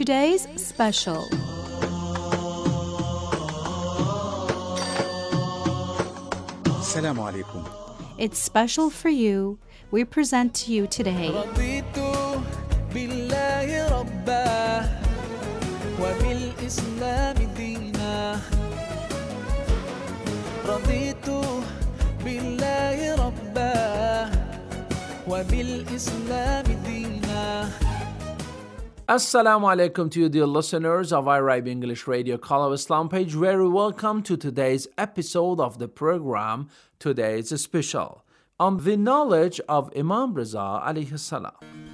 today's special. Assalamu alaikum. It's special for you. We present to you today رضيت بالله ربا وبالإسلام دينا رضيت بالله ربا وبالإسلام دينا. Assalamu alaikum to you, dear listeners of iRibe English Radio Call of Islam page. Very welcome to today's episode of the program. Today's special on the knowledge of Imam Reza alayhi salam.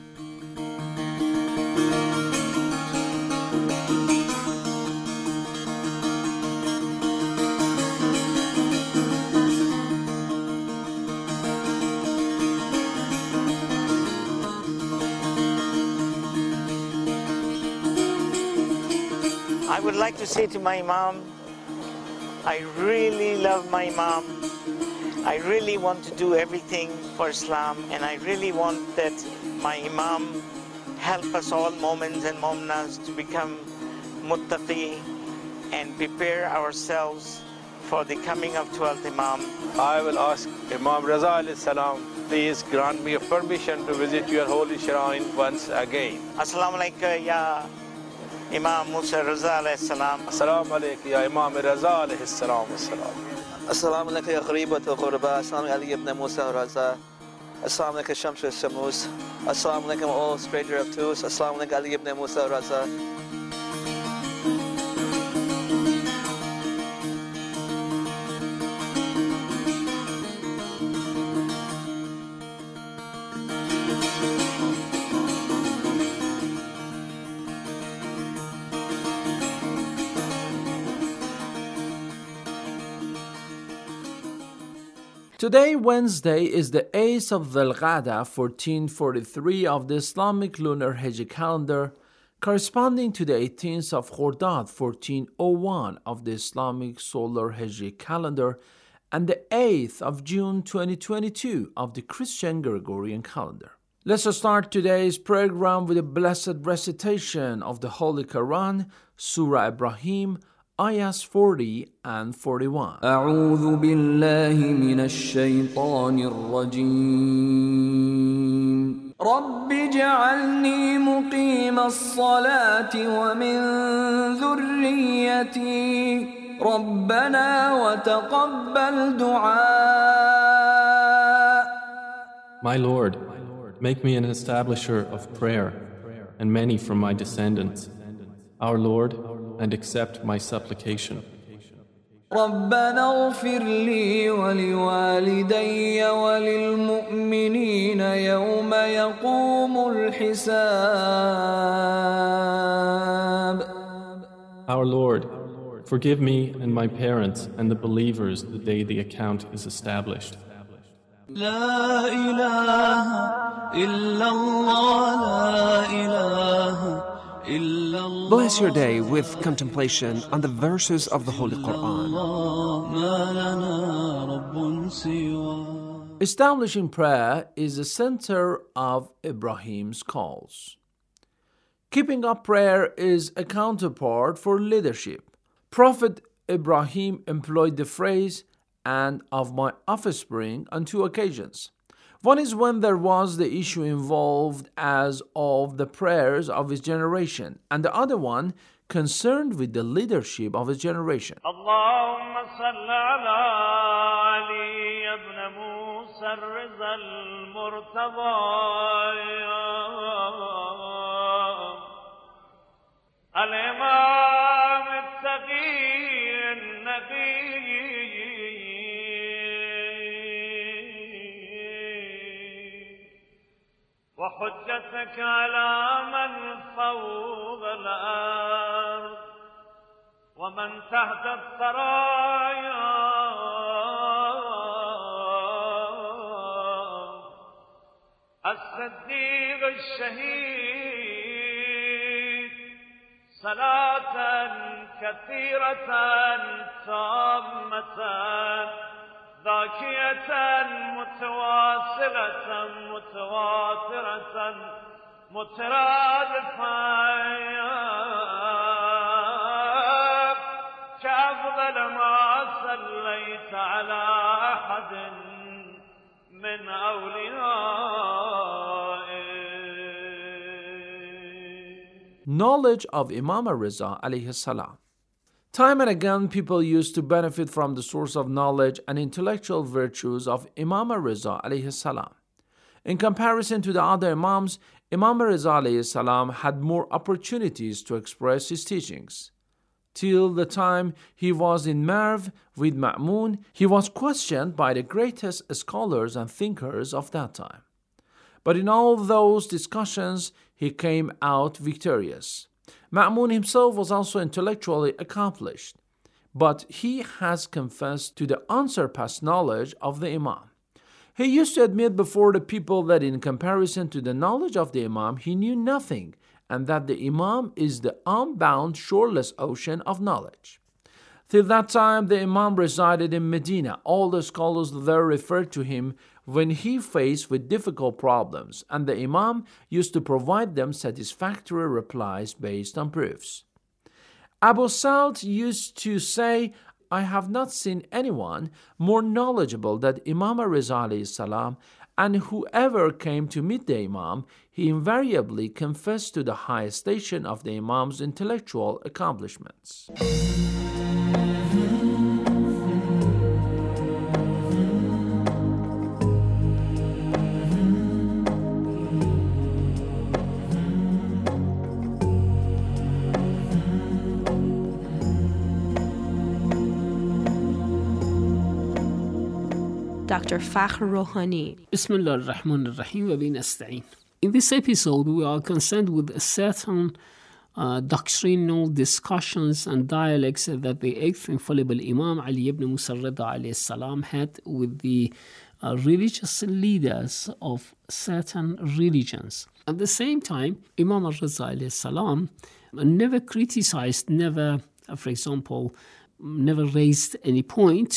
I would like to say to my Imam, I really love my Imam. I really want to do everything for Islam, and I really want that my Imam help us all, moments and momnas, to become muttaqi and prepare ourselves for the coming of 12th Imam. I will ask Imam Reza alayhi salam, please grant me a permission to visit your holy shrine once again. Assalamu alaikum ya Imam Musa Reza alayhi salam. Assalamu alaikum ya Imam Reza alayhi salam. Assalamu alaikum ya Gharibat wa Ghurba. Assalamu alaikum ibn Musa Raza. Assalamu alaikum Shamsu Shamus. Assalamu alaikum all stranger of Tus. Assalamu alaikum Ali ibn Musa Raza. Today, Wednesday, is the 8th of Dhul Qa'dah, 1443 of the Islamic lunar Hijri calendar, corresponding to the 18th of Khordad, 1401 of the Islamic solar Hijri calendar, and the 8th of June, 2022 of the Christian Gregorian calendar. Let's start today's program with a blessed recitation of the Holy Quran, Surah Ibrahim, ayahs 40 and 41. أعوذ بالله من الشيطان الرجيم رب اجعلني مقيم الصلاة ومن ذريتي ربنا وتقبل دعاء. My Lord, make me an establisher of prayer and many from my descendants. Our Lord, and accept my supplication. ربنا اغفر لي ولوالدي وللمؤمنين يوم يقوم الحساب. Our Lord, forgive me and my parents and the believers the day the account is established. لا إله إلا الله لا إله. Bless your day with contemplation on the verses of the Holy Quran. Establishing prayer is the center of Ibrahim's calls. Keeping up prayer is a counterpart for leadership. Prophet Ibrahim employed the phrase, "and of my offspring," on two occasions. One is when there was the issue involved as of the prayers of his generation, and the other one concerned with the leadership of his generation. Allahumma salli ala Ali ibn Musa Reza al-Murtada al-Imam al-Taqi al-Nabi وحجتك على من فوق الأرض ومن تحت الثرايا الصديق الشهيد صلاة كثيرة تامة ذاكية متواصلة متواترة Knowledge of Imam Riza alayhi salam. Time and again, people used to benefit from the source of knowledge and intellectual virtues of Imam Riza alayhi salam. In comparison to the other Imams, Imam Riza alayhi salam had more opportunities to express his teachings. Till the time he was in Merv with Ma'mun, he was questioned by the greatest scholars and thinkers of that time. But in all those discussions, he came out victorious. Ma'mun himself was also intellectually accomplished, but he has confessed to the unsurpassed knowledge of the Imam. He used to admit before the people that in comparison to the knowledge of the Imam, he knew nothing, and that the Imam is the unbound, shoreless ocean of knowledge. Till that time, the Imam resided in Medina. All the scholars there referred to him when he faced with difficult problems, and the Imam used to provide them satisfactory replies based on proofs. Abu Sa'd used to say, I have not seen anyone more knowledgeable than Imam Riza alayhi salam, and whoever came to meet the Imam, he invariably confessed to the high station of the Imam's intellectual accomplishments. Dr. Fakhr Rouhani. Bismillah ar-Rahman ar-Rahim wa bin nasta'in. In this episode, we are concerned with certain doctrinal discussions and dialogues that the eighth infallible Imam Ali ibn Musa Rida alayhi salam had with the religious leaders of certain religions. At the same time, Imam al-Riza alayhi salam never criticized, for example, never raised any point,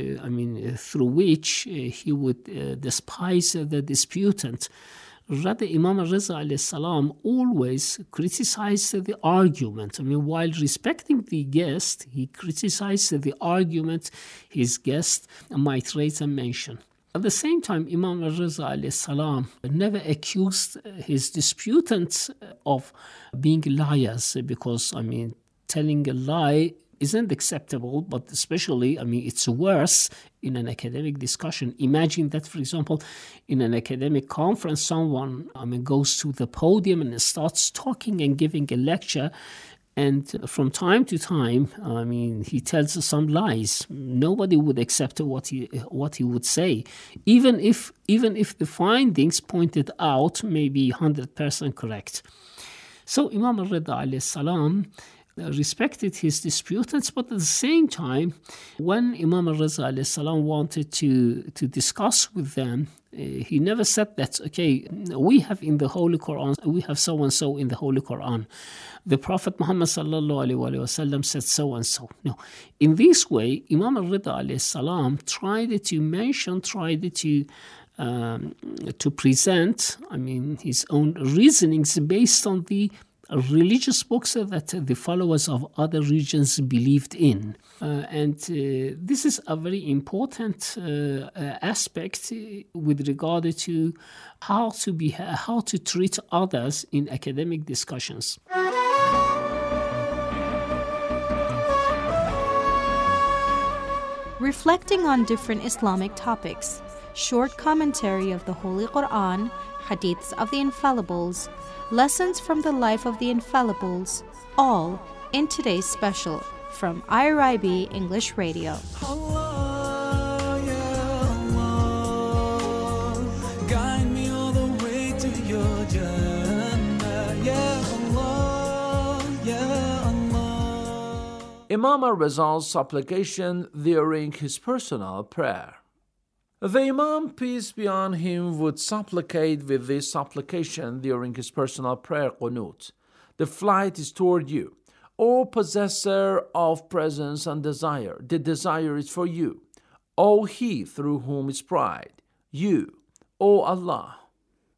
through which he would despise the disputant. Rather, Imam Riza alayhi salam always criticized the argument. While respecting the guest, he criticized the argument his guest might raise and mention. At the same time, Imam Riza alayhi salam never accused his disputants of being liars, because, telling a lie isn't acceptable, but especially, it's worse in an academic discussion. Imagine that, for example, in an academic conference, someone, goes to the podium and starts talking and giving a lecture, and from time to time, he tells some lies. Nobody would accept what he would say, even if the findings pointed out may be 100% correct. So Imam al-Rida alayhi salam respected his disputants, but at the same time, when Imam al-Riza alayhi salam wanted to discuss with them, he never said that, okay, we have in the Holy Quran, we have so-and-so in the Holy Quran. The Prophet Muhammad sallallahu alayhi wa sallam said so-and-so. No. In this way, Imam al-Rida alayhi salam tried to present, his own reasonings based on the religious books that the followers of other religions believed in. And this is a very important aspect with regard to how to treat others in academic discussions. Reflecting on different Islamic topics, short commentary of the Holy Quran, hadiths of the Infallibles, lessons from the life of the Infallibles, all in today's special from IRIB English Radio. Allah, ya Allah, guide me all the way to your Jannah, ya Allah, ya Allah. Imam al-Riza's supplication during his personal prayer. The Imam, peace be on him, would supplicate with this supplication during his personal prayer qunut. The flight is toward you. O possessor of presence and desire, the desire is for you. O he through whom is pride, you, O Allah.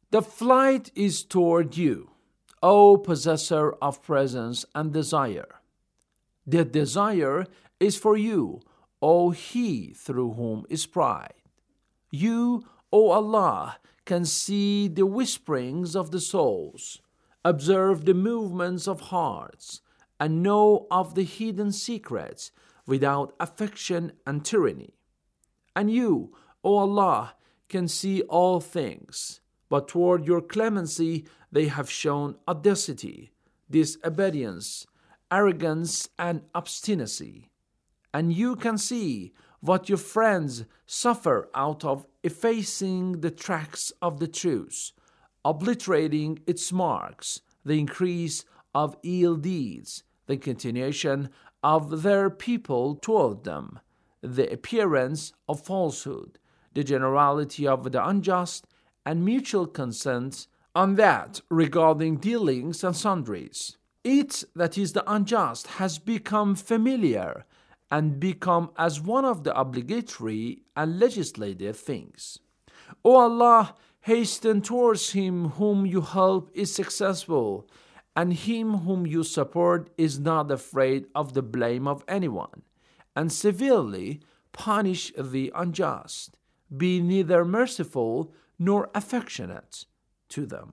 The flight is toward you, O possessor of presence and desire. The desire is for you, O He through whom is pride. You, O Allah, can see the whisperings of the souls, observe the movements of hearts, and know of the hidden secrets without affection and tyranny. And you, O Allah, can see all things, but toward your clemency they have shown audacity, disobedience, arrogance, and obstinacy. And you can see what your friends suffer out of effacing the tracks of the truth, obliterating its marks, the increase of ill deeds, the continuation of their people toward them, the appearance of falsehood, the generality of the unjust, and mutual consent on that regarding dealings and sundries. It, that is the unjust, has become familiar and become as one of the obligatory and legislative things. O Allah, hasten towards him whom you help is successful, and him whom you support is not afraid of the blame of anyone, and severely punish the unjust. Be neither merciful nor affectionate to them.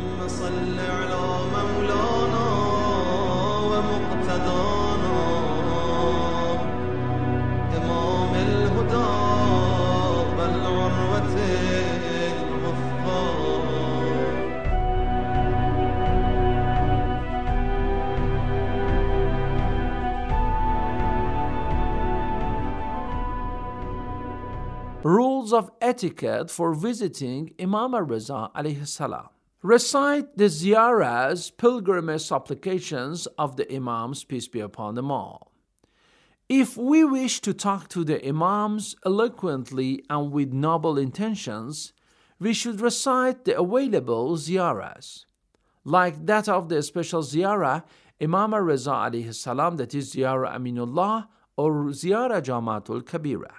Rules of etiquette for visiting Imam al-Riza alayhi salam. Recite the ziyaras, pilgrimage supplications of the Imams, peace be upon them all. If we wish to talk to the Imams eloquently and with noble intentions, we should recite the available ziyaras, like that of the special ziyarah Imam al-Riza alayhi salam, that is ziyarah Aminullah or ziyarah Jamatul Kabira.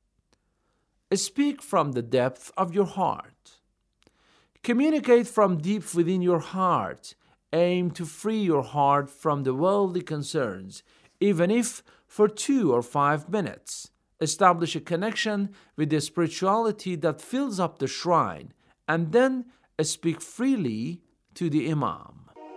Speak from the depth of your heart. Communicate from deep within your heart. Aim to free your heart from the worldly concerns, even if for 2 or 5 minutes. Establish a connection with the spirituality that fills up the shrine, and then speak freely to the Imam.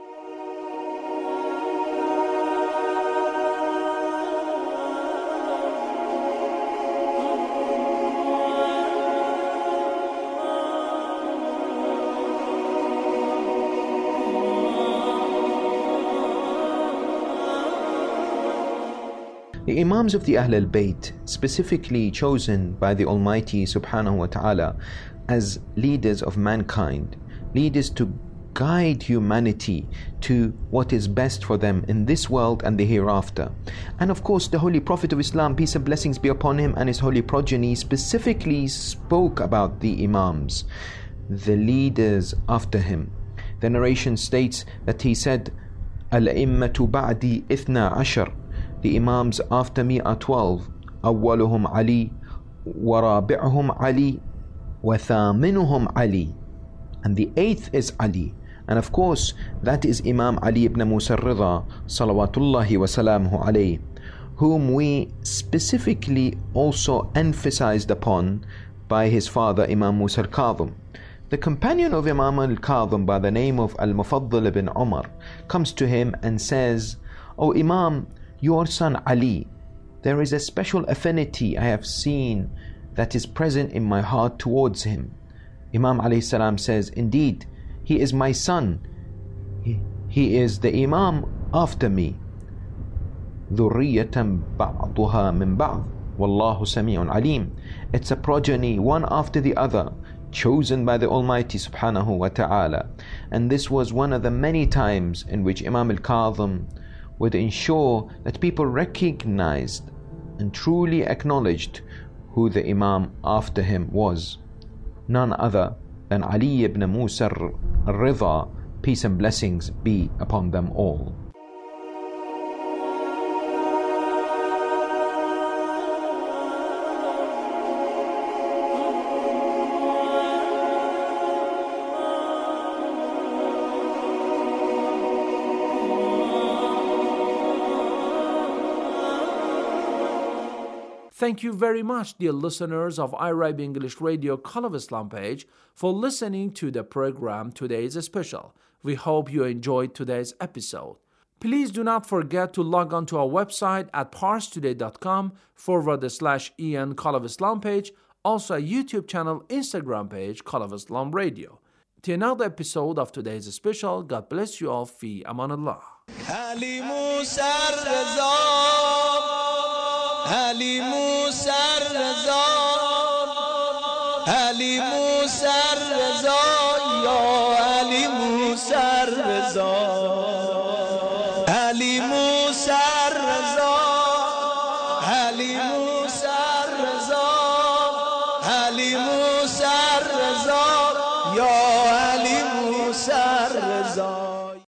The Imams of the Ahl al-Bayt, specifically chosen by the Almighty Subhanahu wa Ta'ala as leaders of mankind, leaders to guide humanity to what is best for them in this world and the hereafter. And of course, the Holy Prophet of Islam, peace and blessings be upon him, and his holy progeny specifically spoke about the Imams, the leaders after him. The narration states that he said, Al-immatu ba'di ithna ashar. The Imams after me are 12. أولهم علي ورابعهم علي وثامنهم علي. And the 8th is Ali. And of course, that is Imam Ali ibn Musa al-Ridha, salawatullahi wa salamuhu alayhi, whom we specifically also emphasized upon by his father Imam Musa al-Kadhim. The companion of Imam al-Kadhim by the name of Al-Mufaddal ibn Umar comes to him and says, "O Imam, your son Ali, there is a special affinity I have seen that is present in my heart towards him." Imam alayhi salam says, "Indeed, he is my son. He is the Imam after me. ذُرِّيَّةً بَعْضُهَا مِنْ بَعْضٍ وَاللَّهُ سَمِيعٌ عَلِيمٌ." It's a progeny, one after the other, chosen by the Almighty Subhanahu wa Ta'ala. And this was one of the many times in which Imam al-Kadhim would ensure that people recognized and truly acknowledged who the Imam after him was. None other than Ali ibn Musa al-Ridha, peace and blessings be upon them all. Thank you very much, dear listeners of IRIB English Radio Call of Islam page, for listening to the program Today's Special. We hope you enjoyed today's episode. Please do not forget to log on to our website at parstoday.com/EN Call of Islam page, also a YouTube channel, Instagram page, Call of Islam Radio. Till another episode of Today's Special, God bless you all. Fi Aman Allah. علی موسی رضا علی موسی رضا علی موسی رضا یا علی موسی رضا علی موسی رضا علی موسی رضا علی موسی رضا یا